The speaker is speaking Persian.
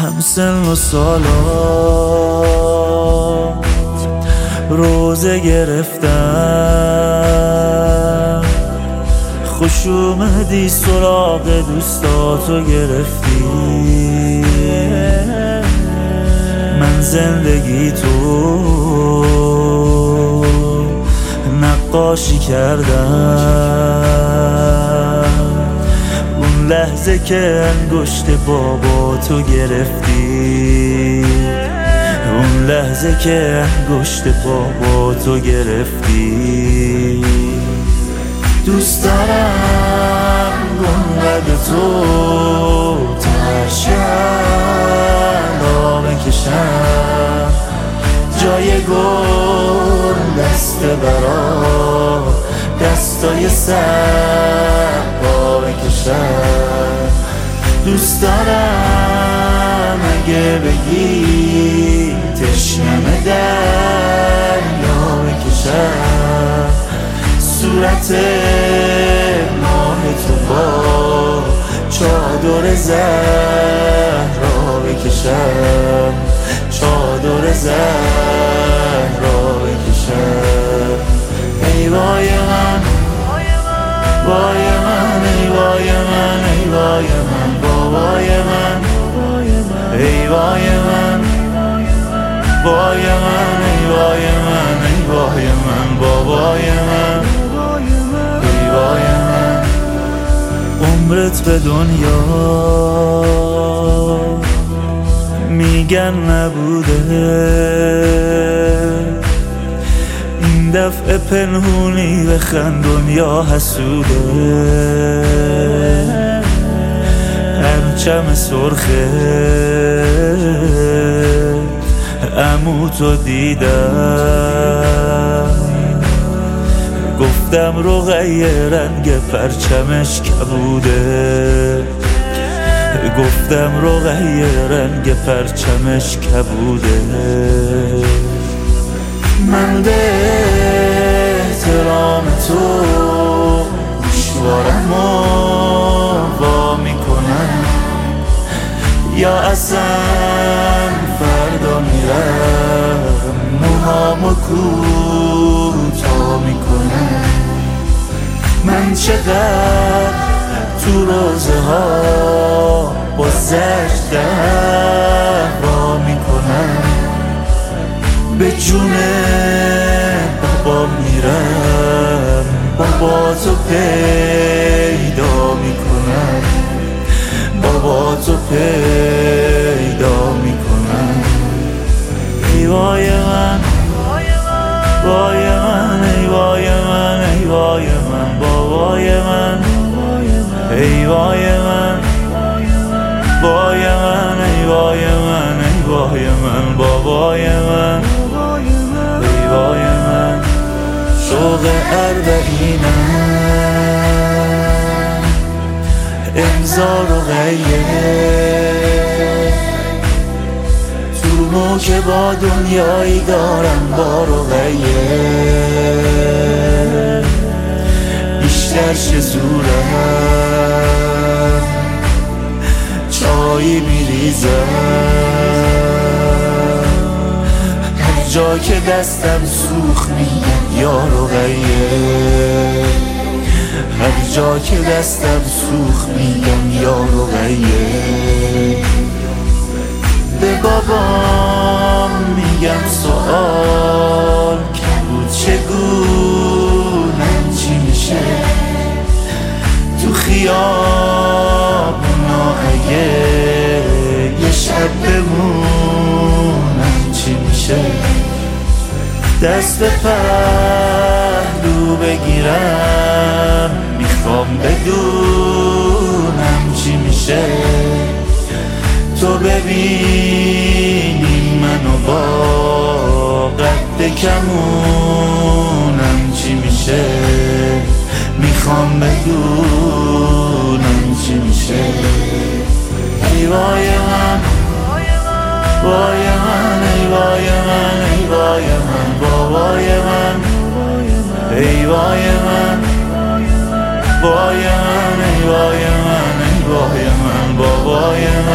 همسن و سالات روزه گرفتم، خوش اومدی سراغ دوستاتو گرفتی. من زندگی تو نقاشی کردم، اون لحظه که انگشت بابا تو گرفتی، اون لحظه که انگشت بابا تو گرفتی. دوست دارم گنبد تو ترشم بکشم، جای گل دست برا دستای سبا بکشم. دوست دارم اگه بگی تشنم دریا بکشم، صورت ماه تو با چادر زهرا بکشم، چادر زهرا بکشم. ای وای من، وای من، ای وای من، ای وای من، بابای من. ای وای من، وای من، ای وای من، ای وای من، بابای من. ای وای من، عمرت به دنیا میگن نبوده، این دفعه پنهونی بخند دنیا حسوده. پرچم سرخه عموتو دیدم، گفتم رقیه رنگ پرچمش کبوده، گفتم رقیه رنگ پرچمش کبوده. من به احترام تو گوشوارم وا میکنم، یا اصلا فردا میرم موهامو کوتاه میکنم. من چقدر تو روزه ها با زشت دعوا میکنم، به جون بابا میرم بابا تو پیدا میکنم، بابا تو پیدا میکنم. ای وای من، وای من، ای وای من، ای وای من، بابای من. ای وای من، وای من، ای وای من، ای وای من، بابای من. ای وای من، شوق اربعینم امضا رقیه، تو مو که با دنیایی دارم با رقیه، بیشتر شزورم چایی میریزم، هر جا که دستم سوخ میگم یا رقیه، هر جا که دستم سوخ میگم یا رقیه. به بابام میگم سوال کبود چگونم چی میشه، تو خیابونا اگه یه شب بمونم چی میشه، دست به پهلو بگیرم میخوام بدونم چی میشه، تو ببینی منو با قد کمونم چی میشه، میخوام بدونم چی میشه. ای وای من، وای من، ای وای من، ای وای من، بابای من. ای وای من، وای من، ای وای من، ای وای من، بابای من.